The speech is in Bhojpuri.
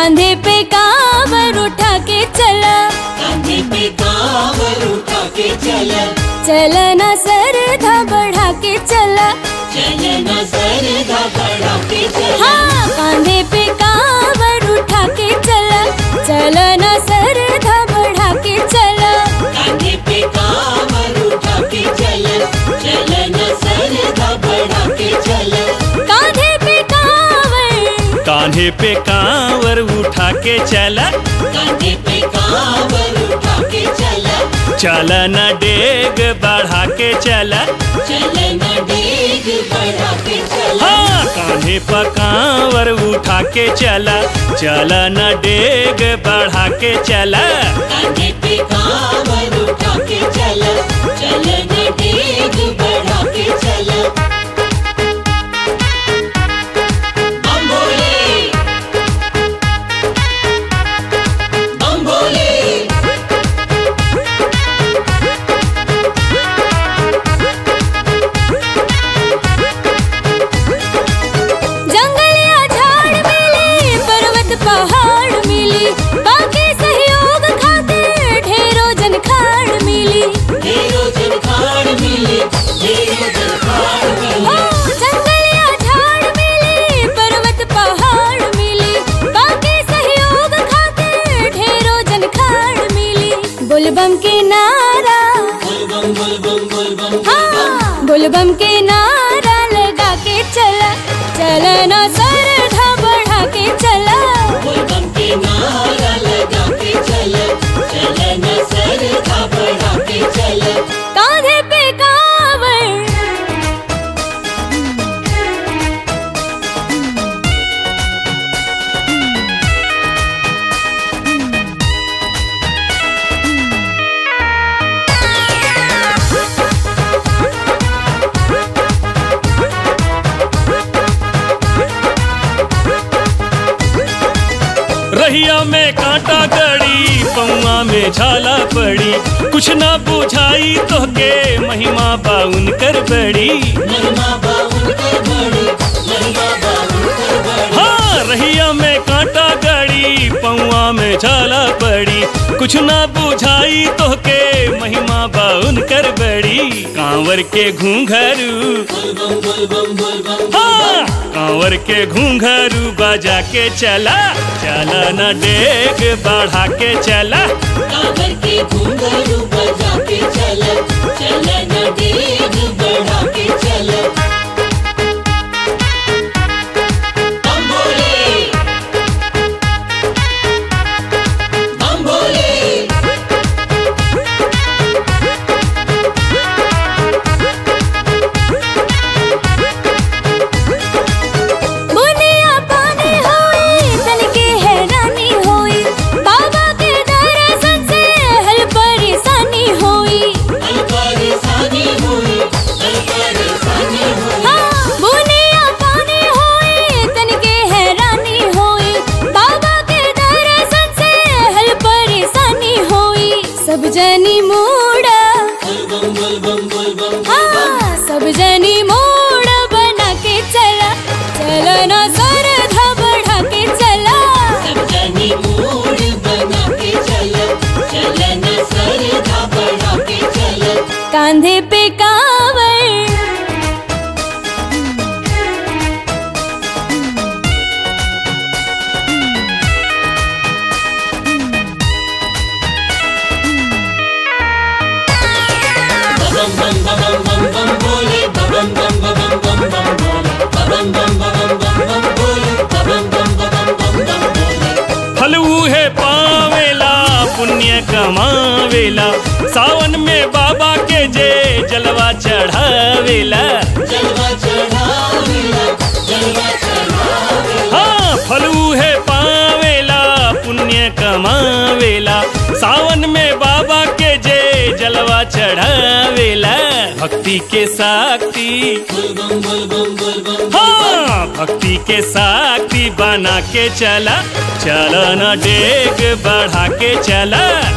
कांधे पे कांवर उठा के चला, कांधे पे कांवर उठा के चला, चलना सरधा बढ़ा के चला, चलना सरधा बढ़ा के चला। हाँ कांधे पे कांवर उठा के चला, चलना सरधा बढ़ा के चला, कांधे पे कांवर उठा के चला, चलना सरधा बढ़ा के चला। कांधे पे कांवर, कान्हे पे कांवर उठा के चला, कांधे पे कांवर उठा के चला, चलना डेग बढ़ा के चला। चलना डेग बढ़ा के चला। हाँ कान्हे पे कांवर उठा के चला, चलना डेग बढ़ा के चला। कांधे पे कांवर उठा के चला, चलना डेग बढ़ा के चला। बम भोले, बम भोले। जंगल या झाड़ मिली, पर्वत पहाड़ मिली, बाकी सहयोग खातिर ढेरों जन खाड़ मिली। ढेरों जन खाड़ मिली, ढेरों जन खाड़ मिली। जंगल या झाड़ मिली, पर्वत पहाड़ मिली, बाकी सहयोग खातिर ढेरों जन खाड़ मिली। बुलबम के नारा, बुलबम बुलबम बुलबम, हाँ बुलबम के नारा लगा के चला, चलना सरधा बढ़ा के चला, बुलबम के नारा लगा के चला, चलना सरधा बढ़ा के चला। कांधे पे कांवर, रहिया में कांटा गड़ी, पौआ में झाला पड़ी, कुछ ना बुझाई तो के महिमा बाउन कर बड़ी। महिमा बाउन कर बड़ी, महिमा बाउन कर बड़ी। हाँ रहिया में कांटा गड़ी, पौआ में झाला पड़ी, कुछ ना बुझाई तो के महिमा बाउन कर बड़ी। कांवर के घूंघरू, बुलबम बुलबम बुलबम, हाँ कांवर के घूंघरू बजा के चला, चलना डेग बढ़ा के चला। कांवर के घुंघरू बजा के चला, चलना डेग बढ़ा के चला। बम भोले, बम भोले। बुनिया पानी होई, तन के हैरानी होई, बाबा के दर्शन से हल परेशानी होई। हल परेशानी हुई, हल परेशानी हुई। हाँ बुनिया पानी होई, तन के हैरानी होई, बाबा के दर्शन से हल परेशानी होई। सब जनी मोड़ा, बुलबम बुलबम बुलबम, हाँ सब जनी मोड़ बना के चला, चलना सरधा बढ़ा के चला, सब जनी मूड बना के चला, चलना सरधा बढ़ा के चला। कांधे पे कांवर, बम बम बम बम बम बोले, बम बम बम बम बम बोले, बम बम बम बम बम बोले, बम बम बम बम बम बोले। फल है पावेला, पुण्य कमावेला, सावन में बाबा के जे जलवा चढ़ावेला। जलवा चढ़ावेला, जलवा चढ़ावेला। हाँ फल है पावेला, पुण्य कमावेला, सावन में बाबा के जे जलवा चढ़ावेला। भक्ति के शक्ति, बुलबम बुलबम बुलबम, हाँ भक्ति के शक्ति बना के चला, चलना डेग बढ़ा के चला।